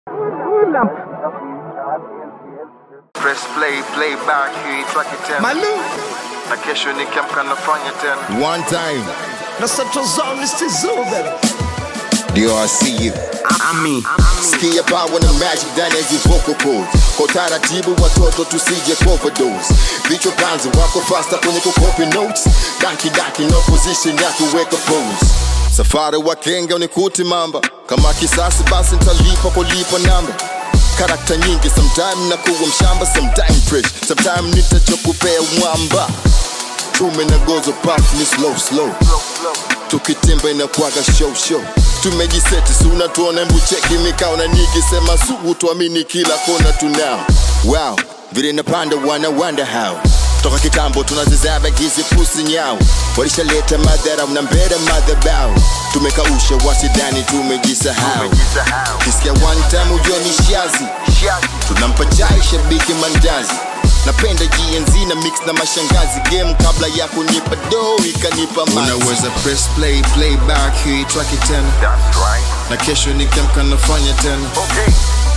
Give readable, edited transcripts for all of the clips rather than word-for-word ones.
Press play back hii track tena. Malu. Na kesho nikiamka nafanya tena. One time. Na Central Zone is Tizuba. DRC. Skia power na magic ndani ya hizi vocal cords. Kwa taratibu watoto tusije overdose. Vichwa panzi wako faster kwenye kukopi notes. Daki no position ya kuweka pose. Safari wa kenga unikuti mamba. Kama kisasi basi nitalipa kulipa namba. Karakta nyingi, sometime nakuwa mshamba, sometime fresh, sometime nitachokupea mwamba. Tume na gozo pack ni slow. Tukitimba inakuwaga show. Tumejiseti suna tuone mbucheki mikao na nyingi sema sugu tuamini kila kona tunao. Wow, vile napanda wana wonder how. Toka kitambo tunazizaba gizi pusi nyao. Walishaleta madhara mnambeda madhabao. Tumekausha wasidani tumejisahau. Kisikia one time ujua ni shazi. Tunampa chai shabiki mandazi. Napenda GNZ na mix na mashangazi. Game kabla ya kunipa dough ikanipa mazi. Unaweza press play back hii track tena. That's right. Na kesho nikiamka nafanya tena. Okay.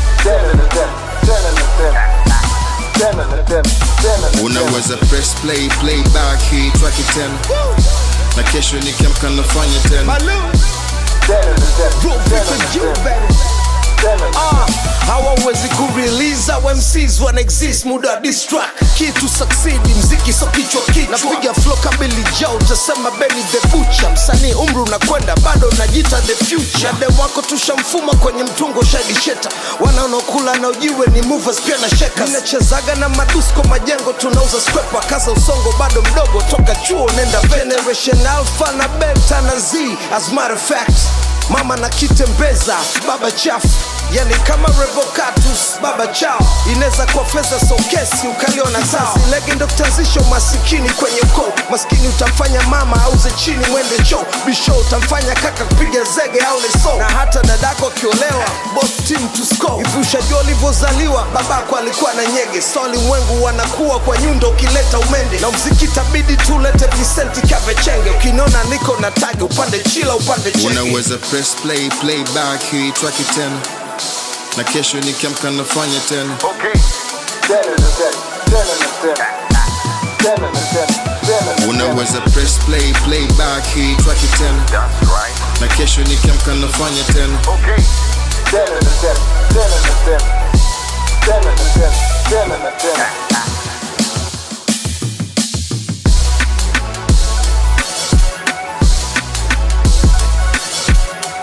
Unaweza press play back hii track tena. Na kesho nikiamka nafanya tena. Malu. Bro, because you better. Hawawezi kurelease our MCs wana exist muda diss track. Key to succeed mziki so kichwa. Napiga flow kabili jao utasema Benny the Butcher. Msanii umri unakwenda bado unajita the future. Dem wako tushamfuma kwenye mtungo shadi sheta. Wanaonokula na ujiwe ni movers pia na shakers. Ninachezaga na madusko majengo tunauza scraper. Kaza usongo bado mdogo toka chuo nenda Generation Alpha na Beta na Z. As matter of fact mama na kitembeza baba chafu. Yani kama revocatus baba chao. Ineza kwa feza so kesi ukaliona sawa. Legend of transition masikini kwenye ukoo. Maskini utamfanya mama auze chini mwende cho. Bisho utamfanya kaka kupiga zege au leso. Na hata dadako kiolewa both team to score. Hivi ushajua ulivyozaliwa babako alikuwa na nyege. Soli mwengu wanakuwa kwa nyundo ukileta umende. Na mziki tabidi tulete Vicenti Kavechenge. Ukinona niko na tag upande chila upande chenge. Unaweza press play back hii track tena. Na kesho nikiamka nafanya tena. Okay. Unaweza press play back hii track tena. That's right. Na kesho nikiamka nafanya tena. Okay.